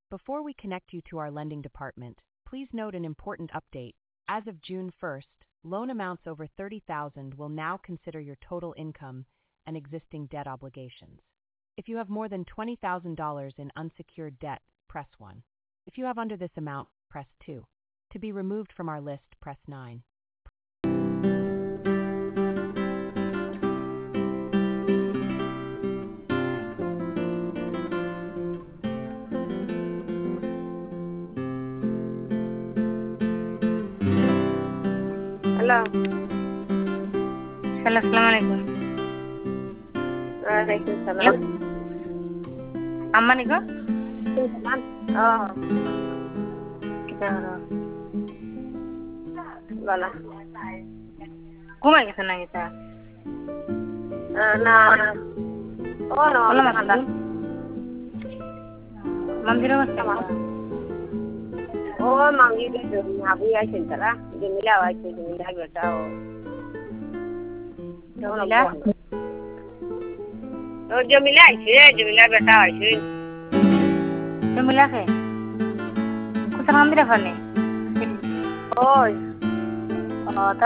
Before we connect you to our lending department, please note an important update. As of June 1st, loan amounts over $30,000 will now consider your total income and existing debt obligations. If you have more than $20,000 in unsecured debt, press 1. If you have under this amount, press 2. To be removed from our list, press 9. Hello. Hello, Assalamualaikum. Waalaikumsalam. Aman iko? Salam. Oh, Kita wala. kuma kita na kita. Na. Oh, no. Wala masuk. Mandir Sama. Oh, mangi itu ngabu ya cinta. Jamila wajib Jamila bertahu. Jamila. Oh, Jamila bertahu. Jamila ke? Kusa mandir apa nih? Oh. Oh,